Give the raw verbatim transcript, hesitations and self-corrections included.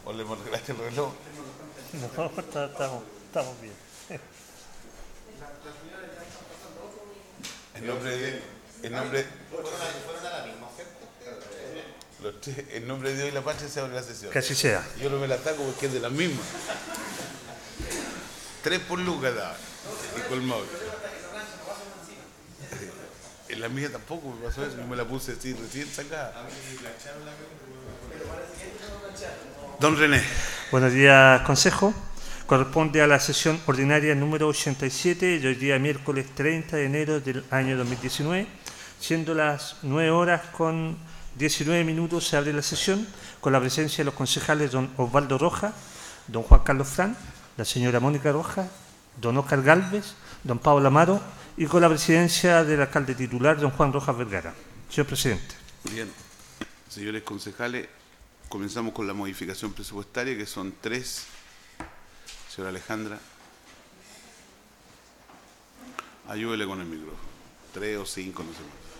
¿O le molestaste el reloj? No, está- estamos, estamos bien. En nombre de... En nombre, los tres, en nombre de Dios y la patria se abre la sesión. Que así sea. Yo no me la ataco porque es de las mismas. Tres por lucas da. Y colmado. En la mía tampoco me pasó eso. Yo me la puse así recién sacada. Don René. Buenos días, Consejo. Corresponde a la sesión ordinaria número ochenta y siete de hoy día miércoles treinta de enero del año dos mil diecinueve. Siendo las nueve horas con diecinueve minutos, se abre la sesión con la presencia de los concejales don Osvaldo Rojas, don Juan Carlos Fran, la señora Mónica Rojas, don Óscar Gálvez, don Pablo Amaro y con la presidencia del alcalde titular, don Juan Rojas Vergara. Señor presidente. Bien, señores concejales, comenzamos con la modificación presupuestaria, que son tres. Señora Alejandra, ayúdele con el micrófono. Tres o cinco, no sé más.